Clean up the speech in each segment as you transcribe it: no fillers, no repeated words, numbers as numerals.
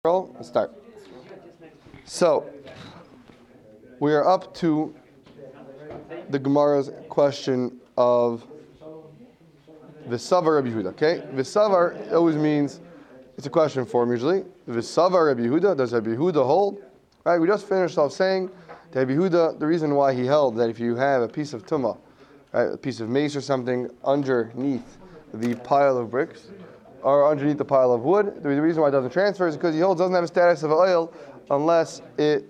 Let's start. So, we are up to the Gemara's question of V'savar Rabbi Yehuda. Okay, V'savar always means it's a question form usually. V'savar Rabbi Yehuda, does Rabbi Yehuda hold? Right, we just finished off saying that Rabbi Yehuda, the reason why he held that if you have a piece of tumah, right, a piece of mace or something underneath the pile of bricks, or underneath the pile of wood, the reason why it doesn't transfer is because he holds doesn't have a status of oil unless it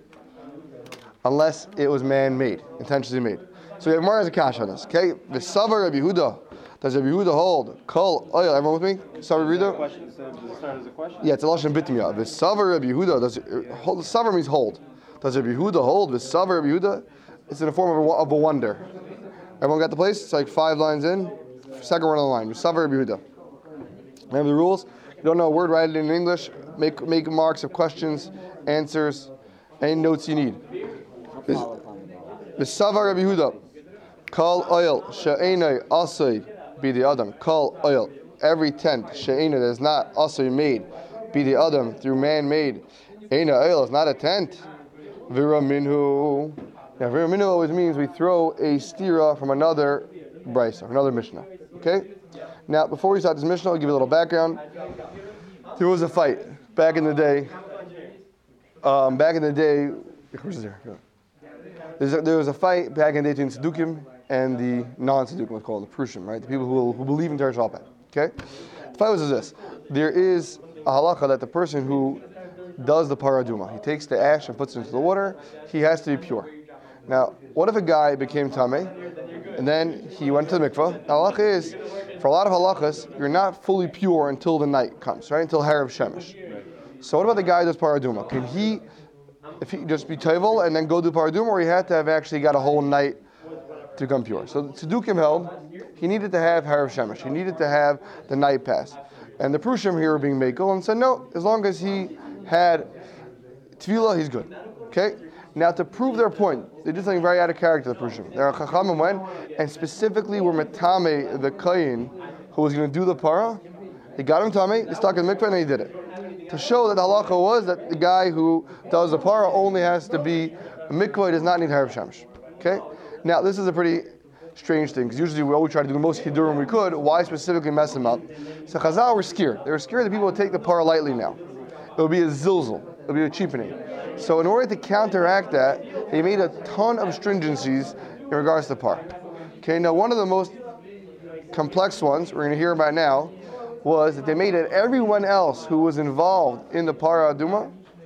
was man-made, intentionally made. So we have more as a cash on this. Okay, the V'savar Rabbi Yehuda. Does Rabbi Yehuda hold kol oil? Everyone with me? Savar Rabbi Yehuda. Does it start as a question? Yeah, it's a lashon bitmiyah. V'savar Rabbi Yehuda. Does hold? Savar means hold. Does Rabbi Yehuda hold? V'savar Rabbi Yehuda. It's in the form of a wonder. Everyone got the place? It's like 5 lines in. Second word on the line. V'savar Rabbi Yehuda. Remember the rules? You don't know a word, write it in English. Make marks of questions, answers, any notes you need. V'savar Rabbi Yehuda. Kol oil she'enai asay be the adam. Kol oil. Every tent she'enai that is not asay made be the adam through man-made. Eina oil is not a tent. Vira minhu. Now vira minhu always means we throw a stira from another brisa, another mishnah. Okay. Now, before we start this Mishnah, I'll give you a little background. There was a fight back in the day. There was a fight back in the day between Tzedukim and the non-Tzedukim, what's called the Prushim, right? The people who believe in Teresh Alpad. Okay? The fight was this. There is a halacha that the person who does the paraduma, he takes the ash and puts it into the water, he has to be pure. Now, what if a guy became Tameh, and then he went to the mikvah? The halacha is, for a lot of halachas, you're not fully pure until the night comes, right? Until Harav Shemesh. So what about the guy who does paraduma? Can he, if he just be tevel and then go do paraduma, or he had to have actually got a whole night to become pure? So Tzedukim held, he needed to have Harav Shemesh. He needed to have the night pass. And the Prushim here were being Mekel and said, no, as long as he had Tefillah, he's good. Okay? Now, to prove their point, they did something very out of character, the Prushim. Their Chachamim went and specifically were Metame, the Kayin, who was going to do the para. They got him Tame, they stuck in the mikveh, and he did it. To show that the halacha was that the guy who does the para only has to be a mikveh, he does not need Harav Shemesh. Okay? Now, this is a pretty strange thing, because usually we always try to do the most Hidurim we could. Why specifically mess them up? So Chazal were scared. They were scared that people would take the para lightly now. It would be a zilzul. It would be a cheapening. So in order to counteract that, they made a ton of stringencies in regards to par. Okay, now one of the most complex ones we're going to hear about now was that they made it everyone else who was involved in the para aduma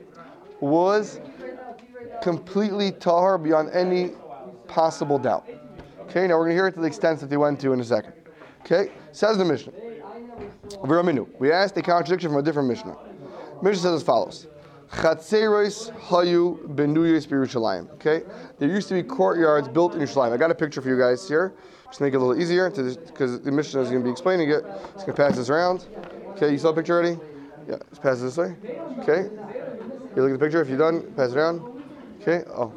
was completely tahar beyond any possible doubt. Okay, now we're going to hear it to the extent that they went to in a second. Okay, says the Mishnah. V'raminu. We asked a contradiction from a different Mishnah. Mishnah says as follows. Chatzeros hayu benuyos b'Yerushalayim. Okay, there used to be courtyards built in Yerushalayim. I got a picture for you guys here, just to make it a little easier, because the Mishnah is going to be explaining it. Just going to pass this around. Okay, you saw the picture already? Yeah, just pass it this way. Okay, you look at the picture. If you're done, pass it around. Okay. Oh.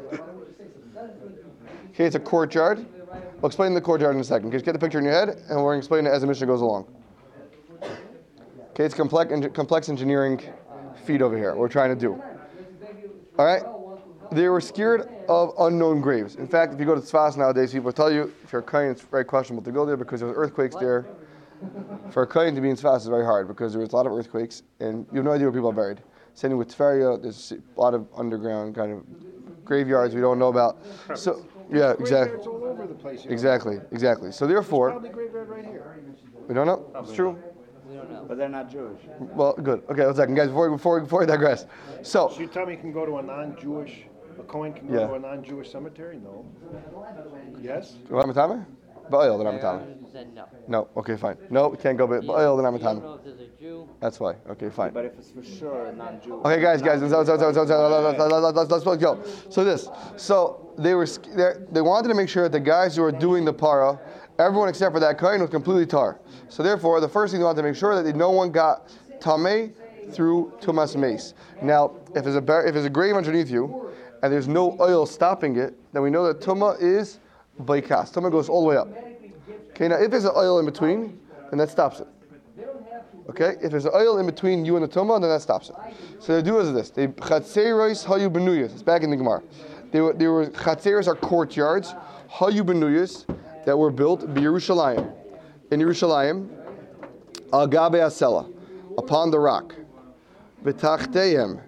Okay, it's a courtyard. We'll explain the courtyard in a second. Just get the picture in your head, and we're going to explain it as the Mishnah goes along. Okay, it's complex engineering feat over here. What we're trying to do. All right? They were scared of unknown graves. In fact, if you go to Tzfas nowadays, people tell you, if you're a Kohen, it's very questionable to go there because there was earthquakes there. For a Kohen to be in Tzfas is very hard because there was a lot of earthquakes, and you have no idea where people are buried. Same with Tveria, there's a lot of underground kind of graveyards we don't know about. So, yeah, exactly. It's all over the place. Exactly. So therefore, Probably graveyard right here. we don't know. It's true. But they're not Jewish. Well, good. Okay, one second, guys. Before we digress. So you tell me you can go to a non-Jewish, a Kohen can go to a non-Jewish cemetery? No. Yes? Ramatame? Ba'il, the Ramatame. Said no. No. Okay, fine. No, we can't go Ba'il, the You don't Ramatame. know if there's a Jew. That's why. Okay, fine. But if it's for sure non-Jewish. Okay, guys, let's go. So they wanted to make sure that the guys who were doing the para, everyone except for that kohen was completely tar. So therefore, the first thing they wanted to make sure that no one got tameh through tumas mace. Now, if there's a grave underneath you and there's no oil stopping it, then we know that tumah is baikas. Tumah goes all the way up. Okay, now if there's an oil in between, then that stops it. Okay? If there's an oil in between you and the tumah, then that stops it. So they do is this. They chatzeros hayu benuyas. It's back in the Gemara. They were chatzeros are courtyards, hayu benuyas, that were built in Yerushalayim. In Yerushalayim, al gabe asela, upon the rock. V'tachteihem,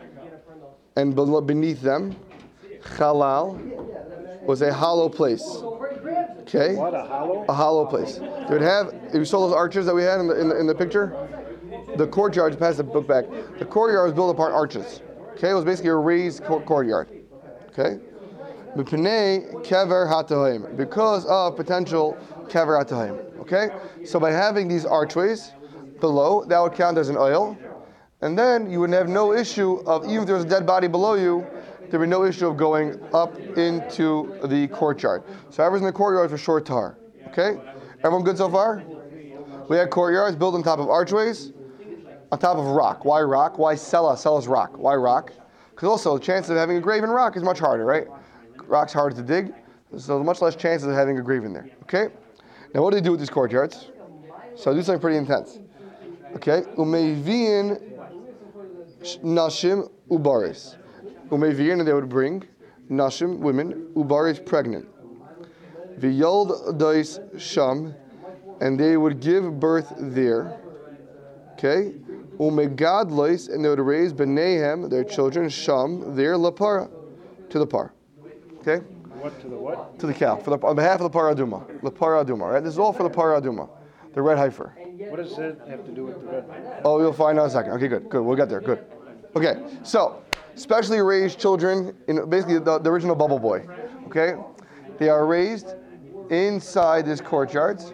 and beneath them, chalal, was a hollow place. Okay? What, a hollow? A hollow place. They would have, if you saw those arches that we had in the picture, the courtyard, pass the book back, the courtyard was built upon arches. Okay? It was basically a raised courtyard. Okay? B'pnei kever hatahoim, because of potential kever hatahoim. Okay? So by having these archways below, that would count as an oil. And then you would have no issue of, even if there was a dead body below you, there would be no issue of going up into the courtyard. So whoever's in the courtyard for short tahar. Okay? Everyone good so far? We had courtyards built on top of archways, on top of rock. Why rock? Why Sela? Sela's rock. Why rock? Because also the chances of having a grave in rock is much harder, right? Rock's harder to dig, so much less chances of having a grave in there. Okay? Now what do they do with these courtyards? So I do something pretty intense. Okay? Umeivian nashim ubaris. Umeivian, and they would bring nashim, women, ubaris, pregnant. V'yold dois sham, and they would give birth there. Okay? Umegadlois, and they would raise benehem, their children, sham, there, lapara, to the par. Okay? What to the what? To the cow, on behalf of the paraduma. The paraduma, right? This is all for the paraduma, the red heifer. What does that have to do with the red? Oh, you'll find out in a second. Okay, good. We'll get there. Good. Okay, so, specially raised children, in basically the original bubble boy. Okay? They are raised inside this courtyards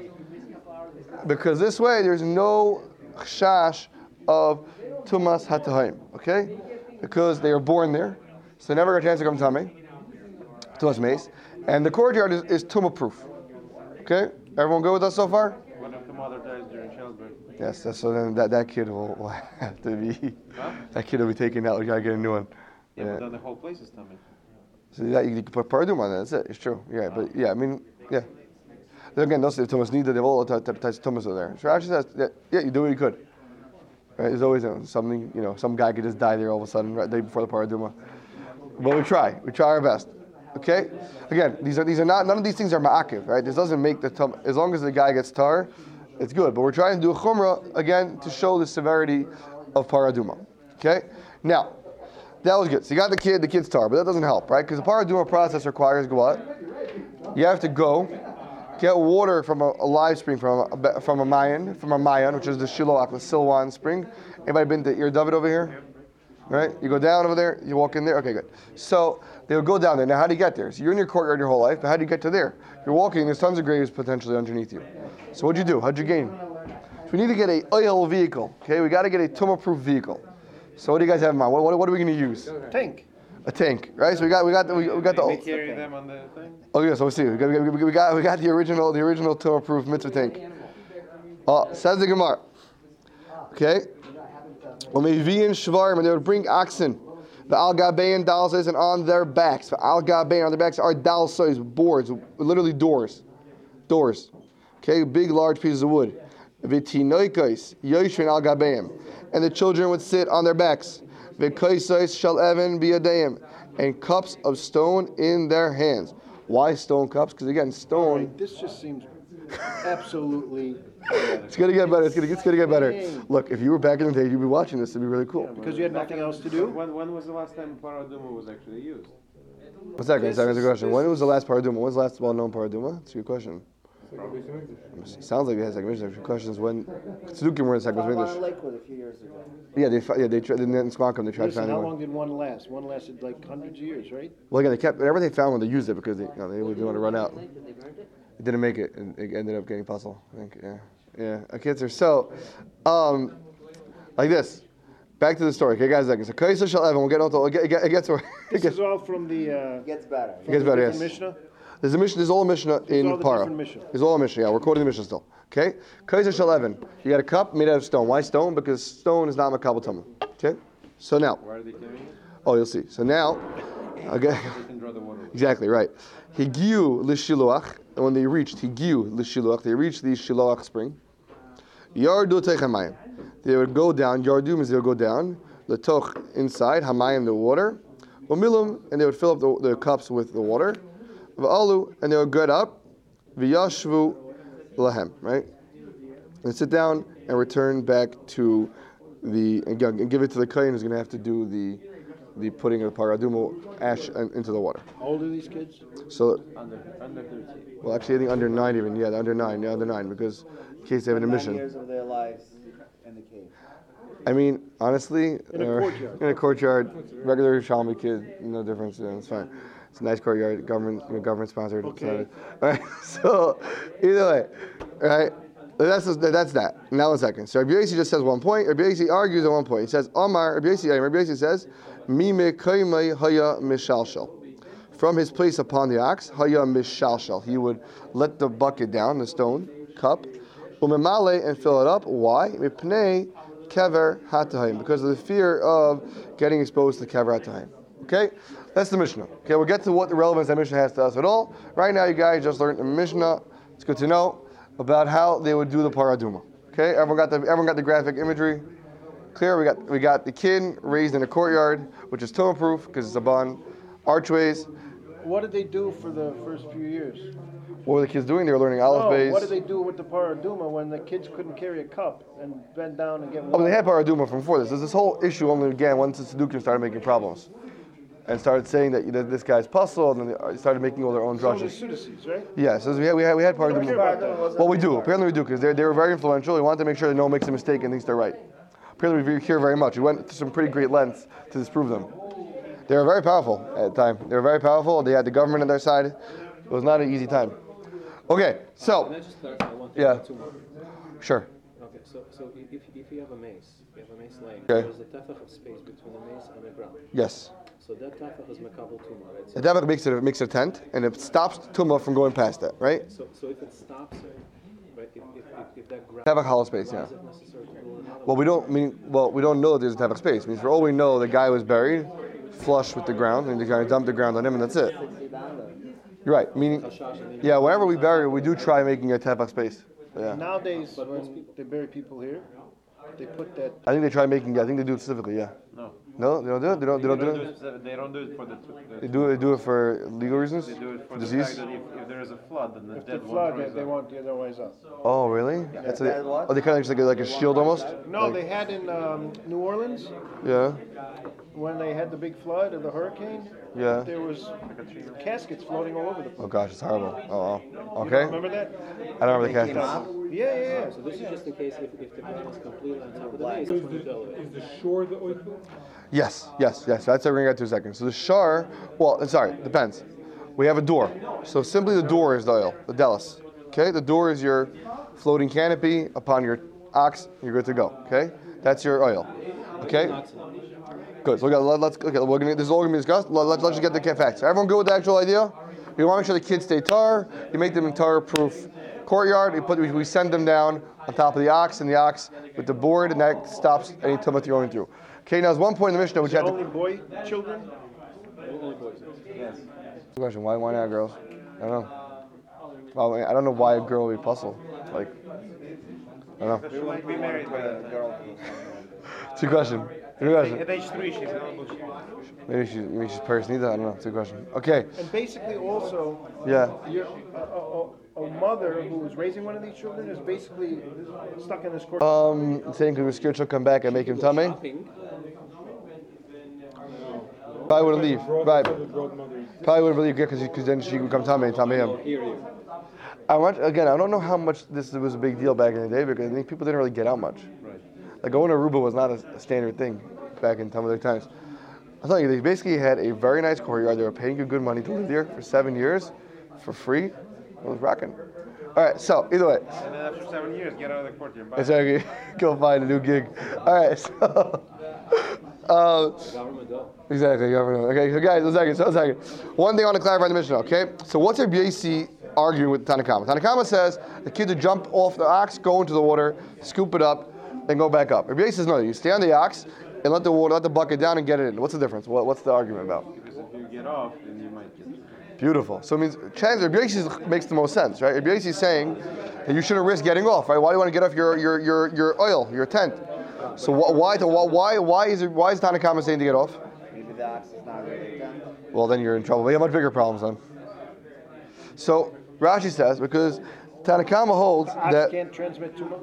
because this way there's no chash of tumas hatahaim. Okay? Because they are born there, so they never got a chance to come tummy. Tumas mace. And the courtyard is tumah proof. Okay? Everyone good with us so far? What if the mother dies during childbirth? Yes, so then that kid will have to be, that kid will be taken out. We gotta get a new one. Yeah, but then the whole place is tummy. So that you can put paradum on that. That's it. It's true. Yeah, but yeah, I mean, yeah. Then again, those Thomas need that they've all types of Thomas are there. So actually, says that yeah, you do what you could. Right? There's always something. Some guy could just die there all of a sudden right the day before the paraduma. But we try our best. Okay. Again, these are not. None of these things are ma'akiv. Right? This doesn't make the tum. As long as the guy gets tar, it's good. But we're trying to do a chumrah again to show the severity of paraduma. Okay. Now, that was good. So you got the kid's tar, but that doesn't help, right? Because the paraduma process requires what? You have to go get water from a live spring, from a mayan, which is the Shiloach, the Silwan spring. Anybody been to Ir David over here? Right? You go down over there, you walk in there. Okay, good. So they would go down there. Now, how do you get there? So you're in your courtyard your whole life, but how do you get to there? You're walking. There's tons of graves potentially underneath you. So what'd you do? How'd you gain? So we need to get a oil vehicle. Okay, we got to get a tumah-proof vehicle. So what do you guys have in mind? What are we going to use? Tank. A tank, right? So we got the. They carry them on the thing? Oh yeah, so we see. We got the original Torah-proof mitzvah tank. Says the Gemara. Okay. Umevian shvarim, and they would bring oxen. The al gabein dalsois, and on their backs. The al gabein on their backs are dalsois, boards, literally doors. Okay, big large pieces of wood. V'tinoikos yoshvin al gabeim, and the children would sit on their backs. V'koisos shel even biyadayim, and cups of stone in their hands. Why stone cups? Because again, stone. Right, this just seems absolutely. It's gonna get better. It's gonna get better. Look, if you were back in the day, you'd be watching this. It'd be really cool. Because you had nothing else to do. When was the last time paraduma was actually used? One second. That's a question. When was the last paraduma? When was the last well-known paraduma? That's a good question. Sounds like it has second English. The question is when Tzedukim were in second English. Lakewood a few years ago. Yeah, they tried in Squancum. They tried Listen, finding how one. long did one last? One lasted like hundreds of years, right? Well, again, they kept whatever they found when they used it because they didn't want to run out. They burned it? It didn't make it, and it ended up getting puzzle. I think, yeah. Okay, so, like this. Back to the story. Okay, guys, so Kaisa shall Evan. We'll get on to it gets where This is all from the. It gets better. It gets better. Yes. Mishnah. There's a Mishnah. There's all a Mishnah in all the Para. different Mishnah. There's all a Mishnah. Yeah, we're quoting the Mishnah still. Okay, Kaisa shall Evan. You got a cup made out of stone. Why stone? Because stone is not makabel tumah. Okay, so now. Why are they carrying it? Oh, you'll see. So now, okay. They can draw the water. Exactly right. Higiu l'shiloach, and when they reached Higiu l'shiloach, they reached the Shiloach spring. Yardu Techamayim. They would go down. Yardu means they would go down. Letoch inside. Hamayim the water. Umilum, and they would fill up the cups with the water. V'alu, and they would get up. V'yashvu lahem, right? And sit down and return back to and give it to the kohen who's going to have to do the putting of the paraduma ash into the water. How old are these kids? So, Under 13. well, actually, I think under 9 even. Yeah, under 9, because in case they have an 9 emission. years of their lives in the cave. I mean, honestly, In a courtyard. in a courtyard, regular Shalmi kid, no difference. Yeah, it's fine. It's a nice courtyard, government sponsored. Okay. All right. So either way, all right. That's that. Now 1 second. So Rabbi Yosi just says 1 point. Rabbi Yosi argues at 1 point. He says, Omar, Rabbi Yosi says, Mime kaimai haya mishalshal. From his place upon the ox, haya mishalshal. He would let the bucket down, the stone cup, umemale, and fill it up. Why? Mipnei kever hatahim. Because of the fear of getting exposed to kever hatahim. Okay? That's the Mishnah. Okay, we'll get to what the relevance that Mishnah has to us at all. Right now, you guys just learned the Mishnah. It's good to know about how they would do the paraduma. Okay, everyone got the graphic imagery clear. We got the kid raised in a courtyard, which is tumah proof because it's upon archways. What did they do for the first few years? What were the kids doing? They were learning aleph beis. What did they do with the paraduma when the kids couldn't carry a cup and bend down and get Oh, water? but they had paraduma from before this. There's this whole issue only began once the Saddukim started making problems and started saying that this guy's puzzled, and they started making all their own So the drushes. Sadducees, right? Yeah, so we had paraduma. Well, we do. Apparently, we do because they were very influential. We wanted to make sure that no one makes a mistake and thinks they're right. Apparently, we hear very much. We went to some pretty great lengths to disprove them. They were very powerful at the time. They were very powerful. They had the government on their side. It was not an easy time. Okay, Can so I just clarify one thing? Yeah. Or two more? sure. Okay, so if you have a mace, lane, Okay. there's a tefach of space between the mace and the ground. Yes. So that tefach is makabel tumah, right? The devil makes it a tent, and it stops tumah from going past that, right? So if it stops it, right? If that ground Tefach hollow space, yeah. is it necessary to do another? Well, we don't know there's a tefach space. It means for all we know, the guy was buried, flush with the ground, and the guy dumped the ground on him, and that's it. You're right. Meaning, yeah, wherever we bury, we do try making a tefach space. Yeah. Nowadays, when they bury people here, they put that. I think they try making. I think they do it specifically. Yeah. No. No, they don't do it. They don't do it. They don't do it for the. They do it for legal reasons. They do it for Disease. the fact that if there is a flood, then the If the dead flood, won't rise they up. want the other ways up. Oh, really? That's they, That what? oh, they kind of just like a shield almost. No, Like- they had in New Orleans Yeah. when they had the big flood of the hurricane. Yeah. There was caskets floating all over the place. Oh gosh, it's horrible. Oh, You wow. don't Okay. remember that? I don't remember the caskets. Yeah. So this is just in case if the ground is completely on top of the mace, it's going to elevate. Is the shore the oiku? Yes. That's what we're gonna get to in a second. So the shar, well, sorry, depends. We have a door. So simply the door is the oil, the delis. Okay, the door is your floating canopy upon your ox. You're good to go. Okay, that's your oil. Okay. Good. So let's okay. This is all gonna be discussed. Let's just get the facts. Everyone good with the actual idea? We want to make sure the kids stay tar. You make them in tar-proof courtyard. We send them down on top of the ox, and the ox with the board, and that stops any tumah going through. Okay. Now there's one point in the Mishnah which had Only to. boy children. Only boys. Yes. Question: Why not girls? I don't know. Well, I don't know why a girl would be puzzled. Like, I don't know. She might be married by a girl. It's a question. At age 3, she's eligible. Maybe she's Paris Nida. I don't know. It's a question. Okay. And basically also, Yeah. a mother who is raising one of these children is basically stuck in this court. Saying because we're scared she'll come back and make him tummy. Shopping, Probably wouldn't leave. Right. The broad mothers. Probably wouldn't leave because then she would come tummy and tummy him. here. I don't know how much this was a big deal back in the day because I think people didn't really get out much. Right. Like going to Aruba was not a standard thing back in some of their times. I'm telling you, they basically had a very nice courtyard. They were paying you good money to live there for 7 years for free. It was rocking. All right, so either way, And then after 7 years, get out of the courtyard. Bye. exactly. Go find a new gig. All right, so Government though. exactly. You never know. Okay, so guys, one second. One thing I want to clarify in the Mishnah. Okay, so what's Rabbi Yosi arguing with Tanakama? Tanakama says the kid to jump off the ox, go into the water, scoop it up, and go back up. Rabbi Yosi says no. You stay on the ox and let the bucket down and get it in. What's the difference? What's the argument about? Because if you get off, then you might get. Beautiful. So it means chances Rabbi Yosi makes the most sense, right? Rabbi Yosi is saying that you shouldn't risk getting off, right? Why do you want to get off your oil, your tent? So why is Tanna Kama saying to get off? Maybe the ox is not really done. Well, then you're in trouble. We have much bigger problems then. So Rashi says because Tanna Kama holds Ox that. can't transmit tumor?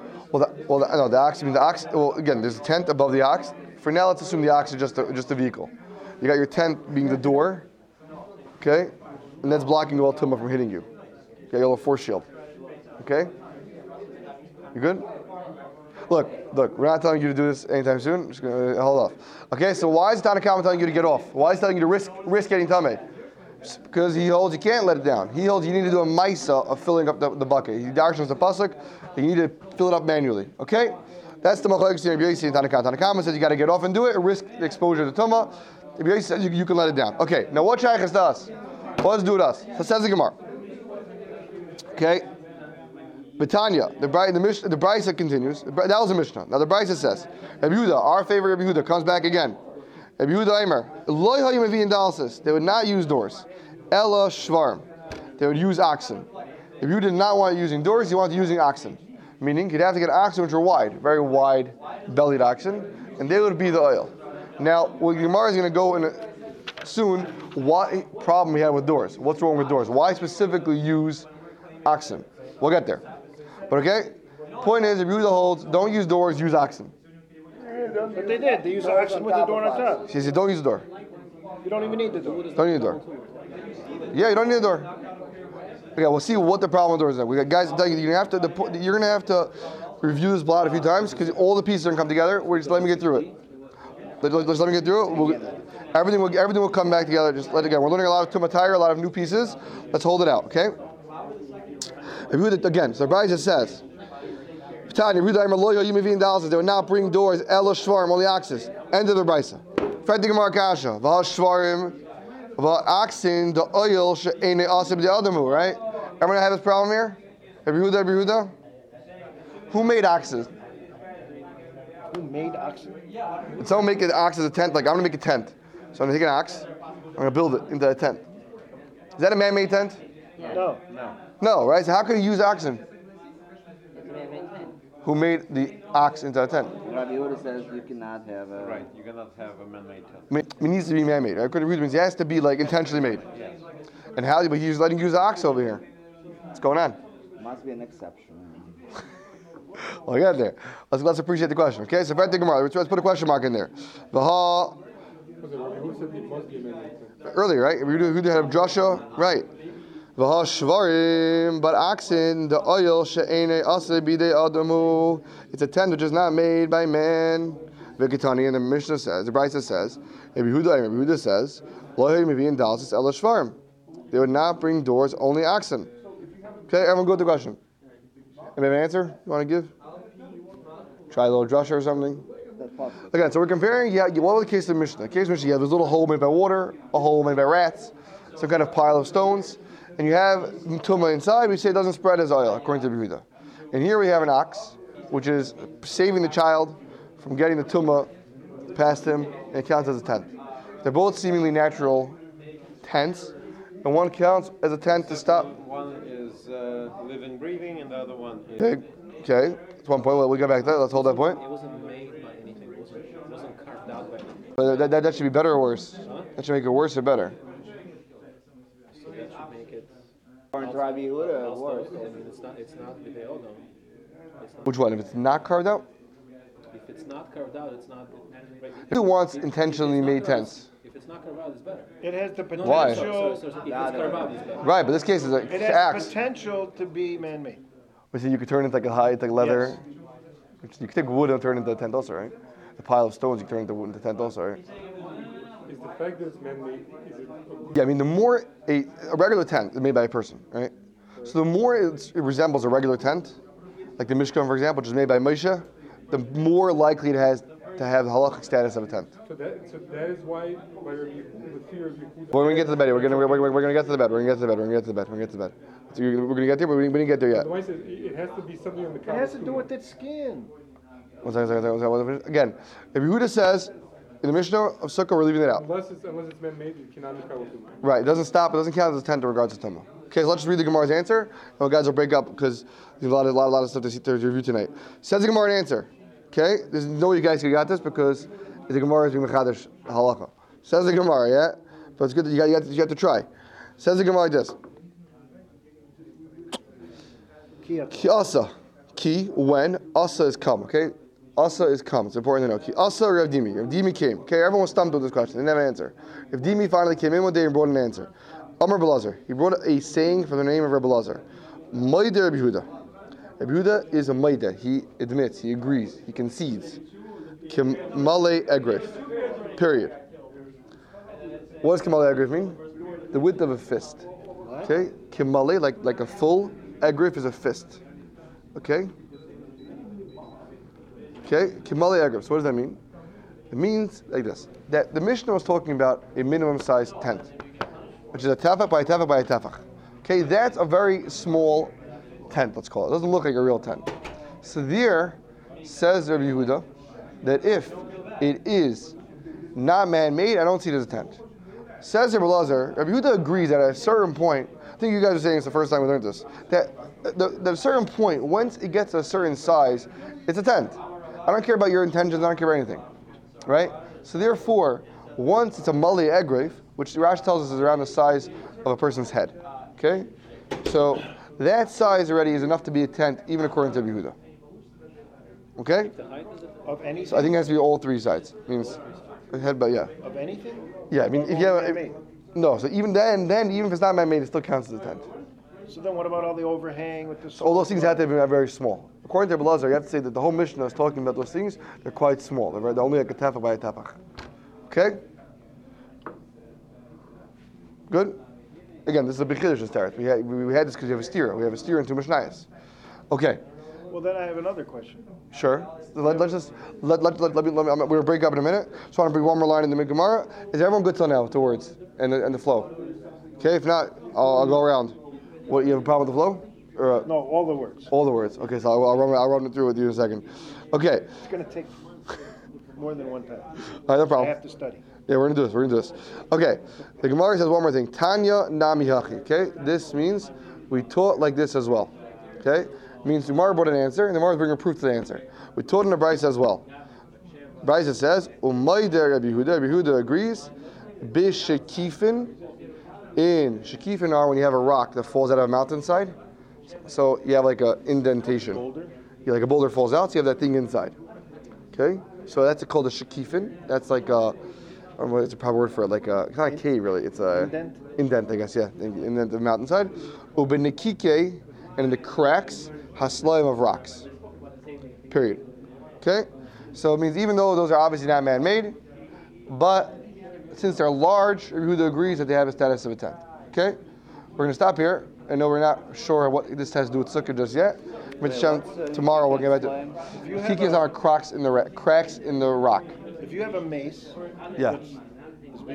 The ox. I mean, the ox. Well, again, there's a tent above the ox. For now, let's assume the ox is just a vehicle. You got your tent being the door, okay, and that's blocking all tumah from hitting you. You got your little force shield, okay. You good? Look. We're not telling you to do this anytime soon. Just gonna hold off. Okay. So why is Tanna Kama telling you to get off? Why is he telling you to risk getting tamei? Because he holds you can't let it down. He holds you need to do a maisa of filling up the bucket. He darshans the pasuk. You need to fill it up manually. Okay. That's the machlokes in Rabbi Yosi and Tanna Kama. Tanna Kama says you got to get off and do it, or risk the exposure to tumah. Rabbi Yosi says you can let it down. Okay, now what shaykh is to us? What does it do to us? So says the Gemara. Okay, Betanya, the Brisa continues. That was the Mishnah. Now the Brisa says, Rabbi Yehuda, our favorite Rabbi Yehuda, comes back again. Rabbi Yehuda Aimer, Loi hayim mevi'in dalsis. They would not use doors. Ella shvarm. They would use oxen. Rabbi Yehuda did not want using doors. He wanted using oxen. Meaning you'd have to get oxen which are wide, very wide bellied oxen, and they would be the oil. Now, what Gemara is going to go in soon, what problem we have with doors. What's wrong with doors? Why specifically use oxen? We'll get there. But okay, point is, if Yehuda holds, don't use doors, use oxen. But they did. They used the oxen with the door on top. She said, don't use the door. You don't even need the door. Don't need a door. Yeah, you don't need a door. Okay, we'll see what the problem with doors is. We got guys telling you you're gonna have to review this blot a few times because all the pieces are gonna come together. We're just let me get through it. Just let me get through it. Everything will come back together. Just let it go. We're learning a lot of tumatayr, a lot of new pieces. Let's hold it out, okay? Again, so the Brisa says, they would not bring doors, elo shvarim, only oxes. End of the Brisa. Fred the Gemara Kasha, v'ha shvarim, v'ha oxen, the oil she'ene asib the adamu, right? Everyone have this problem here? Rabbi Yehuda? Who made oxen? Who made oxen? Did someone make an ox as a tent? Like, I'm going to make a tent. So I'm going to take an ox, I'm going to build it into a tent. Is that a man-made tent? No, right? So how can you use oxen? Who made the ox into a tent? Rabbi Yehuda says you cannot have a... Right, you cannot have a man-made tent. It needs to be man-made. Right? According to Reed means it has to be like intentionally made. Yes. And how? But he's letting you use the ox over here. What's going on? Must be an exception. Well, I got there. Let's appreciate the question. Okay, so let's put a question mark in there. V'ha. Earlier, right? Who had Joshua? Right. V'ha shvarim, but oxen, the oil she'ene aseh bidei adamu. It's a tent which is not made by man. V'kitani, and the Mishnah says, the Brisa says, Rabbi Yehuda says, lo hayim mevi'in dalsis ela shvarim. They would not bring doors, only oxen. Okay, everyone go to the question. Anybody have an answer you want to give? Try a little drusha or something? Again, so we're comparing, what was the case of Mishnah? The case of Mishnah, you have this little hole made by water, a hole made by rats, some kind of pile of stones, and you have tumah inside, we say it doesn't spread as oil, according to Yehuda. And here we have an ox, which is saving the child from getting the tumah past him, and it counts as a tent. They're both seemingly natural tents, and one counts as a tent to stop. One is living, breathing, and the other one is... Okay. That's one point. Well, we'll get back to that. Let's hold that point. It wasn't made by anything. It wasn't carved out by anything. But that should be better or worse? Huh? That should make it worse or better? So that should make it... According to Rabbi Yehuda, Also, worse. I mean, it's not bidei odom. Which one? If it's not carved out? If it's not carved out, it's not... Who wants intentionally made tents? If it's not carved out, it's better. It has the Why? potential. If it's carved out, it's better. Right, but this case is an It has axe. potential to be man-made. So you could turn it like a hide, like leather. Yes. You could take wood and turn it into a tent also, right? The pile of stones you can turn into wood into a tent also, right? Is the fact that it's man-made, is it... Yeah, I mean, the more a regular tent is made by a person, right? So the more it resembles a regular tent, like the Mishkan, for example, which is made by Moshe, the more likely it has to have the halachic status of a tent. So that is why the fear of Yehuda... When we get to the bed, we're gonna get to the bed. We're gonna get to the bed. We're gonna get to the bed. We're gonna get to the bed. So we're gonna get there, but we didn't get there yet. Otherwise, it has to be something on the It has to do with its skin. Again, if Yehuda says In the Mishnah of Sukkah, we're leaving it out. Unless it's man-made, you cannot make Tumah. Right, it doesn't stop, it doesn't count as a tent in regards to Tumah. Okay, so let's just read the Gemara's answer, and we guys will break up because there's a lot of stuff to review tonight. Says the Gemara an answer. Okay, there's no way you guys got this because the Gemara is being mechadash halacha. Says the Gemara, yeah, but it's good that you have to try. Says the Gemara like this. Ki asa, ki when asa is come. Okay, asa is come. It's important to know. Ki asa or Rav Dimi. Rav Dimi came. Okay, everyone was stumped with this question. They didn't have an answer. Rav Dimi finally came in one day and brought an answer. Amar Belazar. He brought a saying from the name of Rabbi Belazar. Maida Rabbi Yehuda. Rabbi Yehuda is a maida. He admits, he agrees, he concedes. Kimale egref. Period. What does kimale egref mean? The width of a fist. Okay? Kimale, like a full. Egrif is a fist. Okay? Okay? Kimale egrif. So what does that mean? It means like this. That the Mishnah was talking about a minimum size tent, which is a tefach by a tefach by a tefach. Okay? That's a very small tent, let's call it. It doesn't look like a real tent. So there, says Rabbi Yehuda, that if it is not man-made, I don't see it as a tent. Says Rabbi Elazar, Rabbi Yehuda agrees that at a certain point, I think you guys are saying it's the first time we learned this, that at a certain point, once it gets a certain size, it's a tent. I don't care about your intentions, I don't care about anything. Right? So therefore, once it's a mali egref, which Rashi tells us is around the size of a person's head. Okay? So that size already is enough to be a tent, even according to Yehuda. Okay? Of anything? So I think it has to be all three sides. Means head, but yeah. Of anything? Yeah, I mean, if you have no, so even then, even if it's not man-made, it still counts as a tent. So then what about all the overhang with the All those things have to be very small. According to Belazar, you have to say that the whole Mishnah is talking about those things. They're quite small. They're only like a tefach by a tefach. Okay? Good? Again, this is a big chiddush start. We had this because we have a steer. We have a steer and two Mishnayos. Okay. Well, then I have another question. Sure. So let me. We'll break up in a minute. So I want to bring one more line in the Gemara. Is everyone good till now with the words and the flow? Okay. If not, I'll go around. What, you have a problem with the flow? Or, No, all the words. all the words. Okay. So I'll run it through with you in a second. Okay. It's going to take more than one time. All right. No problem. I have to study. Yeah, we're gonna do this. Okay. The Gemara says one more thing. Tanya nami hachi. Okay. This means we taught like this as well. Okay. It means the Gemara brought an answer, and the Gemara is bringing proof to the answer. We taught in the Brisa as well. Brisa says, Umayda Rabbi Yehuda. Rabbi Yehuda agrees. B'shekifin. In shekifin are when you have a rock that falls out of a mountainside. So you have like an indentation. Boulder? Yeah, like a boulder falls out, so you have that thing inside. Okay. So that's called a shekifin. That's like a. I don't know what's the proper word for it. Like it's not a cave really. It's a indent, I guess. Yeah, indent of the mountainside. Ubenekike, and in the cracks, haslayim of rocks. Period. Okay. So it means even though those are obviously not man-made, but since they're large, Yehuda agrees that they have a status of a tent. Okay. We're going to stop here. I know we're not sure what this has to do with sukkah just yet. Tomorrow we'll get back to. Kikis are cracks in the rock. If you have a mace, Yeah. that's